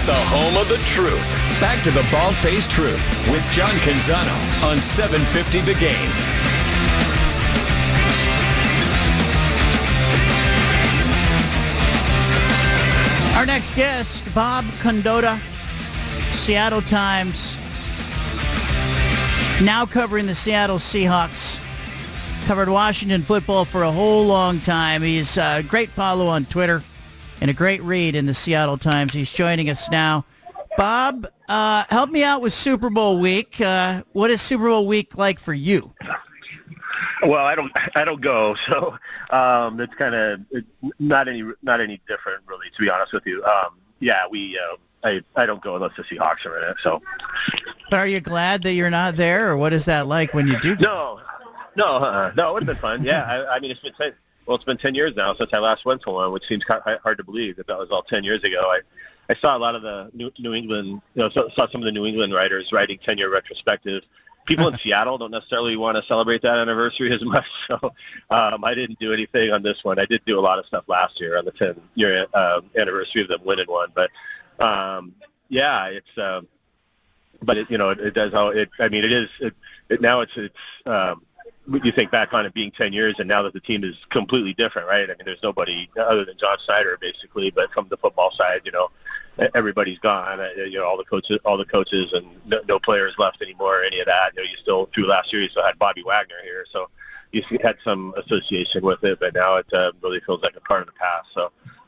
the home of the truth. Back to the Bald-Faced Truth with John Canzano on 750 The Game. Our next guest, Bob Condotta, Seattle Times, now covering the Seattle Seahawks. Covered Washington football for a whole long time. He's a great follow on Twitter and a great read in the Seattle Times. He's joining us now. Bob, help me out with Super Bowl week. What is Super Bowl week like for you? Well, I don't go, so it's kind of not any different, really, to be honest with you. I don't go unless the Seahawks are in it. So, but are you glad that you're not there, or what is that like when you do go? No, it would have been fun. Yeah, I mean, it's been 10 years now since I last went to one, which seems hard to believe that was all 10 years ago. I saw a lot of the New England, saw some of the New England writers writing 10-year retrospectives. People in Seattle don't necessarily want to celebrate that anniversary as much, so I didn't do anything on this one. I did do a lot of stuff last year on the 10-year anniversary of them winning one, but it's. But it does how it. I mean, it is. Now it's. You think back on it being 10 years, and now that the team is completely different, right? I mean, there's nobody other than John Snyder, basically. But from the football side, everybody's gone. All the coaches, and no players left anymore. Any of that. You still through last year, you still had Bobby Wagner here, so you had some association with it. But now it really feels like a part of the past. So.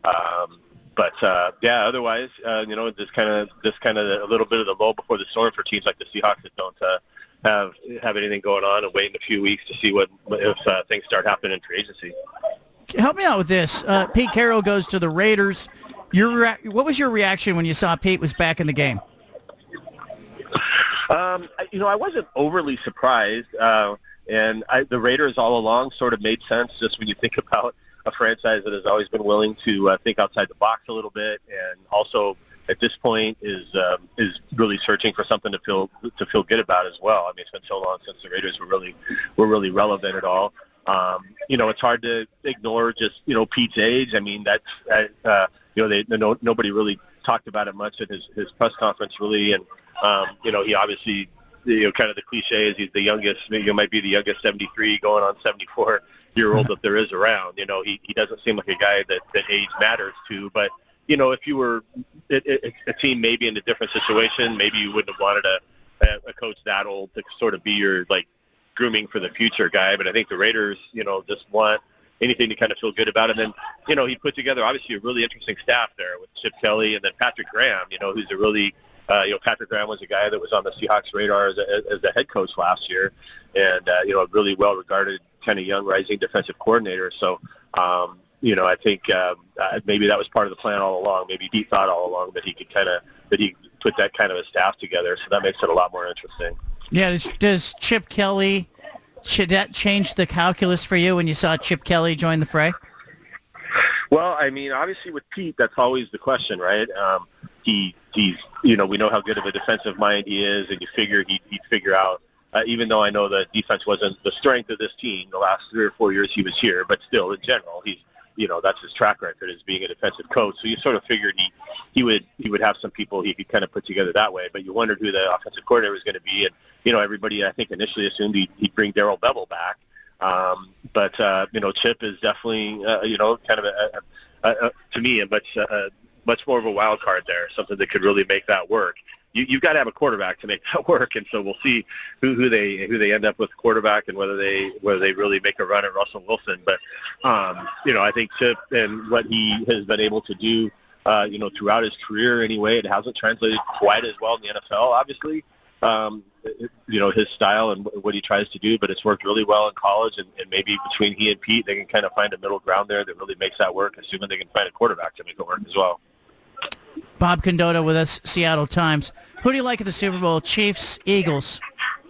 Otherwise, this kind of a little bit of the lull before the storm for teams like the Seahawks that don't have anything going on, and wait in a few weeks to see if things start happening in free agency. Help me out with this. Pete Carroll goes to the Raiders. What was your reaction when you saw Pete was back in the game? I wasn't overly surprised, and the Raiders all along sort of made sense just when you think about a franchise that has always been willing to think outside the box a little bit, and also at this point is really searching for something to feel good about as well. I mean, it's been so long since the Raiders were really relevant at all. It's hard to ignore just Pete's age. I mean, nobody really talked about it much at his press conference really, and he obviously kind of the cliche is he's the youngest. Might be the youngest 73 going on 74-year-old that there is around. He doesn't seem like a guy that age matters to, but if you were a team maybe in a different situation, maybe you wouldn't have wanted a coach that old to sort of be your grooming for the future guy. But I think the Raiders, just want anything to kind of feel good about. And then, he put together obviously a really interesting staff there with Chip Kelly and then Patrick Graham, who's a really, Patrick Graham was a guy that was on the Seahawks radar as a head coach last year, and a really well-regarded kind of young rising defensive coordinator. So, I think maybe that was part of the plan all along. Maybe he thought all along that he could put that kind of a staff together. So that makes it a lot more interesting. Yeah. Does Chip Kelly, should that change the calculus for you when you saw Chip Kelly join the fray? Well, I mean, obviously with Pete, that's always the question, right? He's we know how good of a defensive mind he is, and you figure he'd figure out. Even though I know the defense wasn't the strength of this team the last 3 or 4 years he was here, but still, in general, he's that's his track record as being a defensive coach. So you sort of figured he would have some people he could kind of put together that way. But you wondered who the offensive coordinator was going to be, and everybody I think initially assumed he'd bring Darrell Bevell back. But Chip is definitely kind of to me a much more of a wild card there, something that could really make that work. You've got to have a quarterback to make that work, and so we'll see who they end up with quarterback and whether they really make a run at Russell Wilson. But I think Chip and what he has been able to do, throughout his career anyway, it hasn't translated quite as well in the NFL, obviously. His style and what he tries to do, but it's worked really well in college, and maybe between he and Pete, they can kind of find a middle ground there that really makes that work, assuming they can find a quarterback to make it work as well. Bob Condotta with us, Seattle Times. Who do you like at the Super Bowl? Chiefs, Eagles?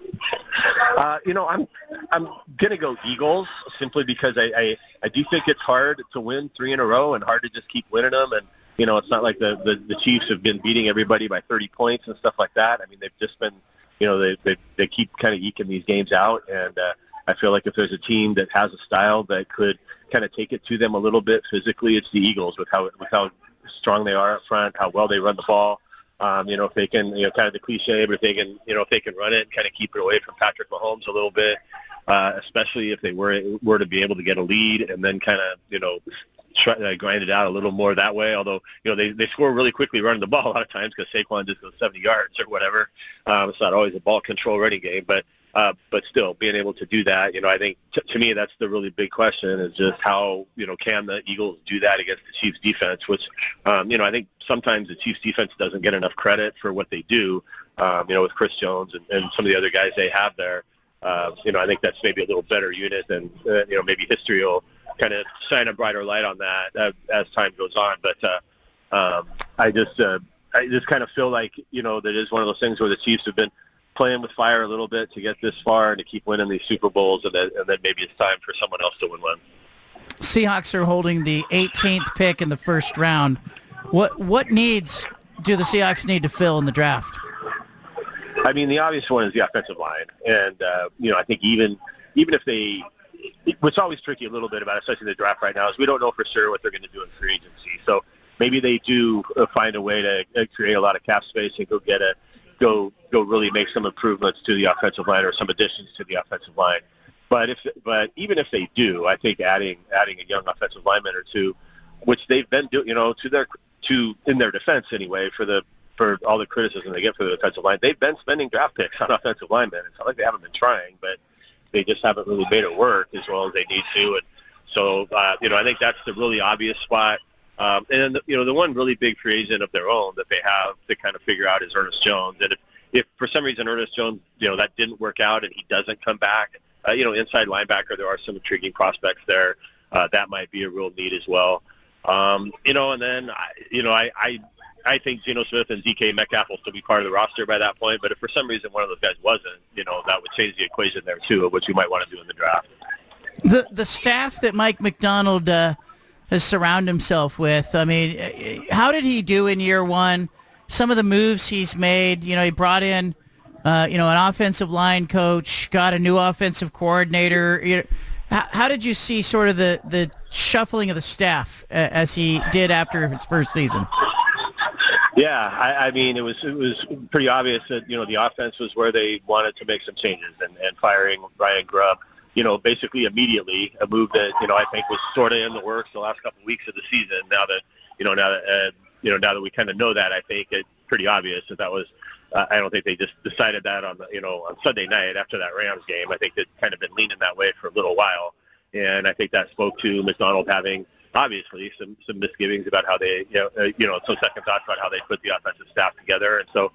I'm going to go Eagles simply because I do think it's hard to win 3 in a row and hard to just keep winning them. And, it's not like the Chiefs have been beating everybody by 30 points and stuff like that. I mean, they've just been, they keep kind of eking these games out. And I feel like if there's a team that has a style that could kind of take it to them a little bit physically, it's the Eagles with how strong they are up front, how well they run the ball. If they can, kind of the cliche, but if they can, if they can run it and kind of keep it away from Patrick Mahomes a little bit, especially if they were to be able to get a lead and then kind of, try to grind it out a little more that way. Although, they score really quickly running the ball a lot of times because Saquon just goes 70 yards or whatever. It's not always a ball control running game, but still being able to do that, I think to me that's the really big question is just how, can the Eagles do that against the Chiefs defense, which, I think sometimes the Chiefs defense doesn't get enough credit for what they do, with Chris Jones and some of the other guys they have there. I think that's maybe a little better unit than, maybe history will kind of shine a brighter light on that as time goes on. But I just kind of feel like, that is one of those things where the Chiefs have been playing with fire a little bit to get this far and to keep winning these Super Bowls, and then maybe it's time for someone else to win one. Seahawks are holding the 18th pick in the first round. What needs do the Seahawks need to fill in the draft? I mean, the obvious one is the offensive line, and I think even if they, what's always tricky a little bit about, especially the draft right now, is we don't know for sure what they're going to do in free agency. So maybe they do find a way to create a lot of cap space and go really make some improvements to the offensive line or some additions to the offensive line. But even if they do, I think adding a young offensive lineman or two, which they've been doing, in their defense anyway, for all the criticism they get for the offensive line, they've been spending draft picks on offensive linemen. It's not like they haven't been trying, but they just haven't really made it work as well as they need to. And so, I think that's the really obvious spot. And then, the one really big free agent of their own that they have to kind of figure out is Ernest Jones. And if for some reason Ernest Jones, that didn't work out and he doesn't come back, inside linebacker, there are some intriguing prospects there. That might be a real need as well. And then, I think Geno Smith and DK Metcalf will still be part of the roster by that point. But if for some reason one of those guys wasn't, that would change the equation there too, of what you might want to do in the draft. The staff that Mike McDonald has surrounded himself with, I mean, how did he do in year one? Some of the moves he's made, he brought in, an offensive line coach, got a new offensive coordinator. How did you see sort of the shuffling of the staff as he did after his first season? Yeah, I mean, it was pretty obvious that, the offense was where they wanted to make some changes, and firing Ryan Grubb, basically immediately, a move that, I think was sort of in the works the last couple of weeks of the season. Now that we kind of know that, I think it's pretty obvious that was, I don't think they just decided that on Sunday night after that Rams game. I think they'd kind of been leaning that way for a little while, and I think that spoke to McDonald having obviously some misgivings about how they, some second thoughts about how they put the offensive staff together. And so,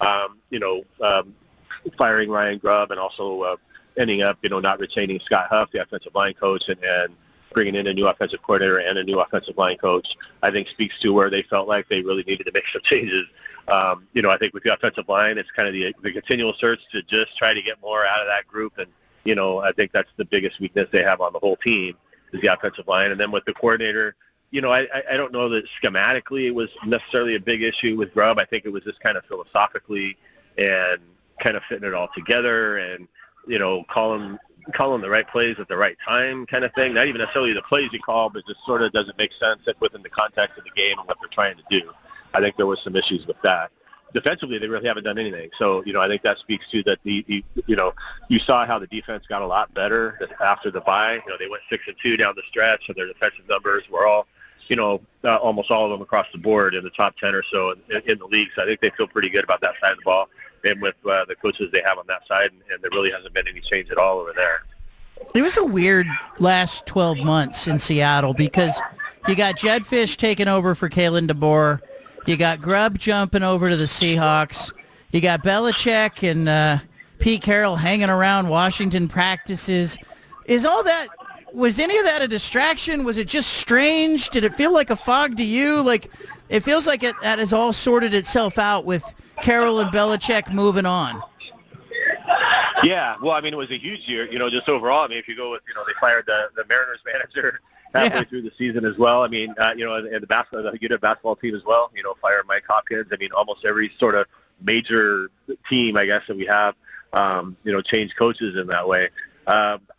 firing Ryan Grubb and also ending up, not retaining Scott Huff, the offensive line coach, and bringing in a new offensive coordinator and a new offensive line coach, I think speaks to where they felt like they really needed to make some changes. I think with the offensive line, it's kind of the continual search to just try to get more out of that group. And, I think that's the biggest weakness they have on the whole team is the offensive line. And then with the coordinator, I don't know that schematically it was necessarily a big issue with Grubb. I think it was just kind of philosophically and kind of fitting it all together and, calling the right plays at the right time kind of thing. Not even necessarily the plays you call, but just sort of doesn't make sense within the context of the game and what they're trying to do. I think there were some issues with that. Defensively, they really haven't done anything. So, I think that speaks to that you saw how the defense got a lot better after the bye. They went 6-2 down the stretch, and their defensive numbers were all, almost all of them across the board in the top 10 or so in the league. So I think they feel pretty good about that side of the ball and with the coaches they have on that side, and there really hasn't been any change at all over there. It was a weird last 12 months in Seattle because you got Jed Fish taking over for Kalen DeBoer. You got Grubb jumping over to the Seahawks. You got Belichick and Pete Carroll hanging around Washington practices. Was any of that a distraction? Was it just strange? Did it feel like a fog to you? Like, it feels like that has all sorted itself out with Carroll and Belichick moving on. Yeah, well, I mean, it was a huge year, just overall. I mean, if you go with, they fired the Mariners manager halfway through the season as well. I mean, and the UW basketball team as well, fired Mike Hopkins. I mean, almost every sort of major team, I guess, that we have, changed coaches in that way.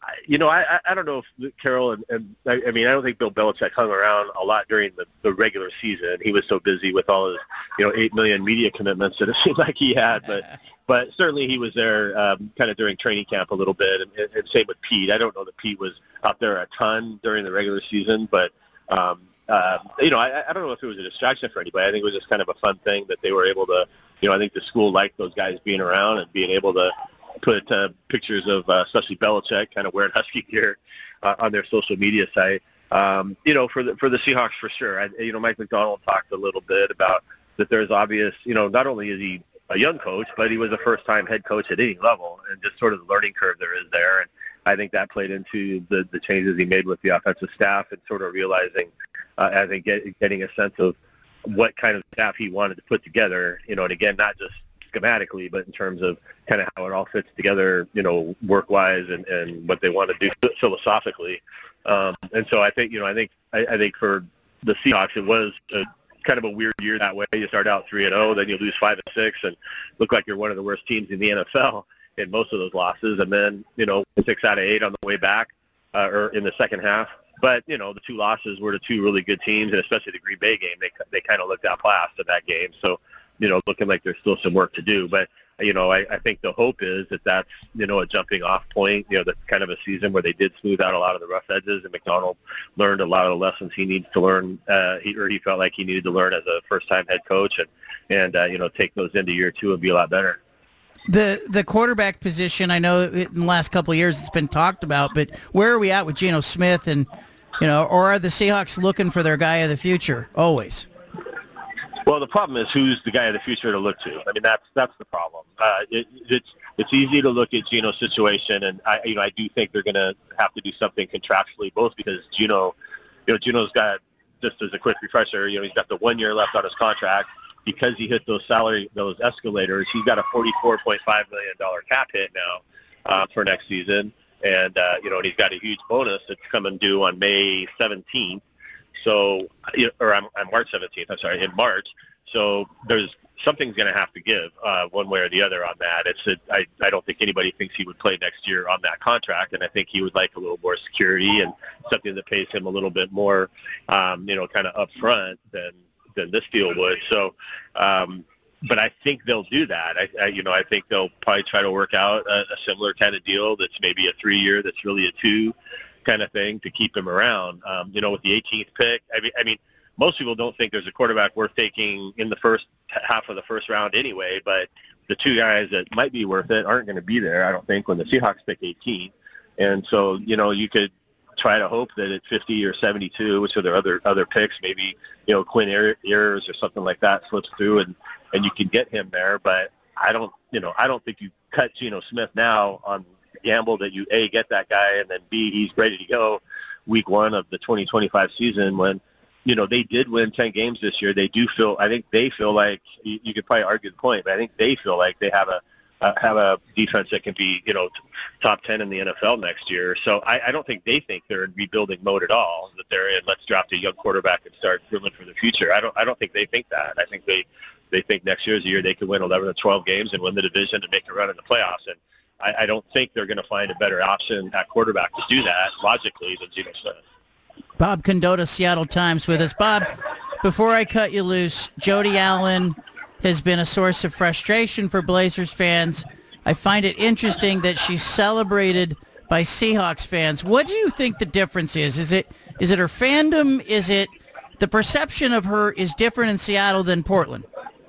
I don't know if Carroll and I mean, I don't think Bill Belichick hung around a lot during the regular season. He was so busy with all his, 8 million media commitments that it seemed like he had. But certainly he was there kind of during training camp a little bit, and same with Pete. I don't know that Pete was out there a ton during the regular season, but I don't know if it was a distraction for anybody. I think it was just kind of a fun thing that they were able to. I think the school liked those guys being around and being able to put pictures of especially Belichick kind of wearing Husky gear on their social media site. For the Seahawks for sure. Mike McDonald talked a little bit about that. There's obvious, not only is he a young coach, but he was a first-time head coach at any level, and just sort of the learning curve there is there. And I think that played into the changes he made with the offensive staff and sort of realizing, I think, getting a sense of what kind of staff he wanted to put together, and again, not just schematically, but in terms of kind of how it all fits together, work-wise and what they want to do philosophically. And so I think for the Seahawks, it was kind of a weird year that way. You start out 3-0, then you lose 5-6, and look like you're one of the worst teams in the NFL in most of those losses. And then 6 out of 8 on the way back, or in the second half. But the 2 losses were to 2 really good teams, and especially the Green Bay game, they kind of looked outclassed in that game. So looking like there's still some work to do. But I think the hope is that that's a jumping off point. That's kind of a season where they did smooth out a lot of the rough edges, and McDonald learned a lot of the lessons he needs to learn, he felt like he needed to learn as a first-time head coach, and take those into year 2 and be a lot better. The quarterback position, I know in the last couple of years it's been talked about, but where are we at with Geno Smith, and or are the Seahawks looking for their guy of the future always? Well, the problem is who's the guy of the future to look to. I mean, that's the problem. It's easy to look at Geno's situation, and I do think they're going to have to do something contractually, both because Geno's got, just as a quick refresher, he's got the 1 year left on his contract. Because he hit those escalators, he's got a $44.5 million cap hit now for next season, and and he's got a huge bonus that's coming due on May 17th. So, or on March 17th, I'm sorry, in March. So something's going to have to give one way or the other on that. I don't think anybody thinks he would play next year on that contract, and I think he would like a little more security and something that pays him a little bit more, kind of upfront than this deal would. So, but I think they'll do that. I think they'll probably try to work out a similar kind of deal that's maybe a 3-year, that's really a 2 kind of thing to keep him around. With the 18th pick, I mean, most people don't think there's a quarterback worth taking in the first half of the first round anyway, but the 2 guys that might be worth it aren't going to be there, I don't think, when the Seahawks pick 18. And so, you could try to hope that at 50 or 72, which are their other picks, maybe, Quinn Ewers or something like that slips through and you can get him there. But I don't think you cut Geno Smith now on gamble that you A, get that guy, and then B, he's ready to go week 1 of the 2025 season when, they did win 10 games this year. I think they feel like, you could probably argue the point, but I think they feel like they have a defense that can be, top 10 in the NFL next year. So I don't think they think they're in rebuilding mode at all, that they're in let's draft a young quarterback and start drilling for the future. I don't think they think that. I think they think next year's the year they could win 11 or 12 games and win the division and make a run in the playoffs. And I don't think they're going to find a better option at quarterback to do that logically than Geno Smith. Bob Condotta, Seattle Times with us. Bob, before I cut you loose, Jody Allen has been a source of frustration for Blazers fans. I find it interesting that she's celebrated by Seahawks fans. What do you think the difference is? Is it her fandom? Is it the perception of her is different in Seattle than Portland?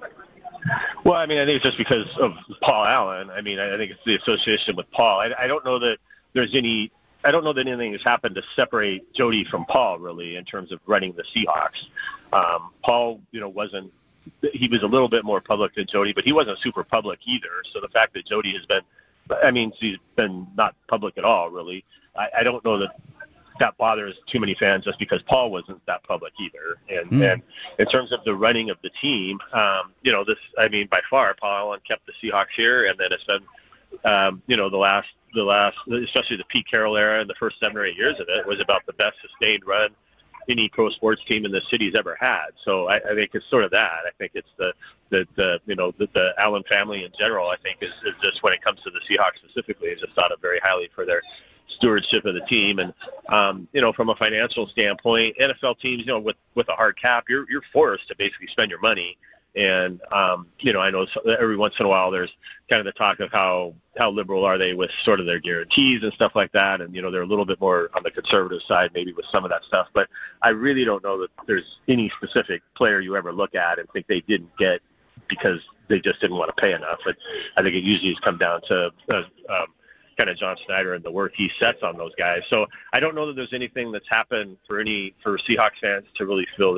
Well, I think it's just because of Paul Allen. I think it's the association with Paul. I don't know that anything has happened to separate Jody from Paul, really, in terms of running the Seahawks. Paul, he was a little bit more public than Jody, but he wasn't super public either. So the fact that Jody has been, she's been not public at all, really. I don't know that bothers too many fans just because Paul wasn't that public either. And in terms of the running of the team, by far, Paul Allen kept the Seahawks here, and then it's been, the last, especially the Pete Carroll era and the first 7 or 8 years of it was about the best sustained run any pro sports team in the city's ever had. So I think it's sort of that. I think it's the Allen family in general, I think is just when it comes to the Seahawks specifically, is just thought of very highly for their stewardship of the team. And, from a financial standpoint, NFL teams, with a hard cap, you're forced to basically spend your money. And, I know every once in a while there's kind of the talk of how liberal are they with sort of their guarantees and stuff like that. And, they're a little bit more on the conservative side maybe with some of that stuff. But I really don't know that there's any specific player you ever look at and think they didn't get because they just didn't want to pay enough. I think it usually has come down to kind of John Schneider and the work he sets on those guys. So I don't know that there's anything that's happened for Seahawks fans to really feel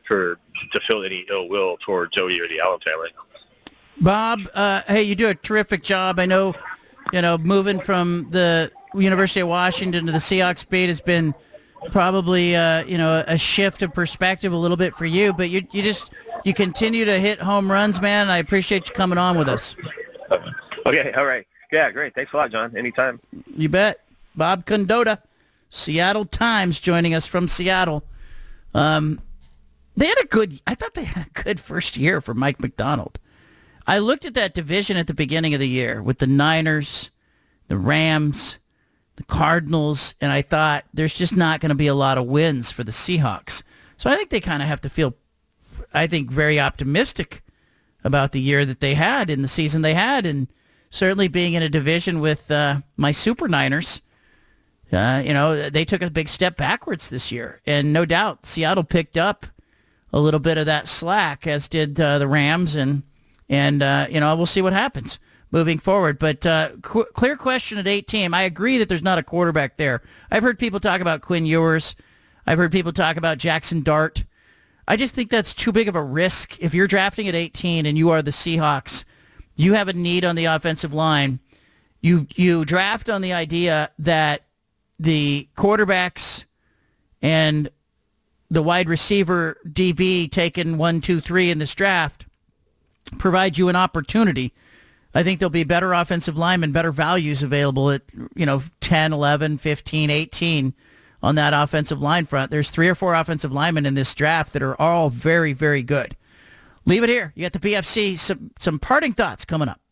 any ill will toward Joey or the Allen family. Bob, hey, you do a terrific job. I know, moving from the University of Washington to the Seahawks beat has been probably, a shift of perspective a little bit for you, but you continue to hit home runs, man. I appreciate you coming on with us. Okay, all right. Yeah, great. Thanks a lot, John. Anytime. You bet. Bob Condotta, Seattle Times, joining us from Seattle. I thought they had a good first year for Mike Macdonald. I looked at that division at the beginning of the year with the Niners, the Rams, the Cardinals, and I thought there's just not going to be a lot of wins for the Seahawks. So I think they kind of have to feel, very optimistic about the year that they had and the season they had, and certainly being in a division with my Super Niners. They took a big step backwards this year, and no doubt Seattle picked up a little bit of that slack, as did the Rams, and we'll see what happens moving forward. But clear question at 8 team. I agree that there's not a quarterback there. I've heard people talk about Quinn Ewers. I've heard people talk about Jackson Dart. I just think that's too big of a risk. If you're drafting at 18 and you are the Seahawks, you have a need on the offensive line. You draft on the idea that the quarterbacks and the wide receiver DB taken 1, 2, 3 in this draft provide you an opportunity. I think there'll be better offensive linemen, better values available at 10, 11, 15, 18 on that offensive line front. There's 3 or 4 offensive linemen in this draft that are all very, very good. Leave it here. You got the BFC. Some parting thoughts coming up.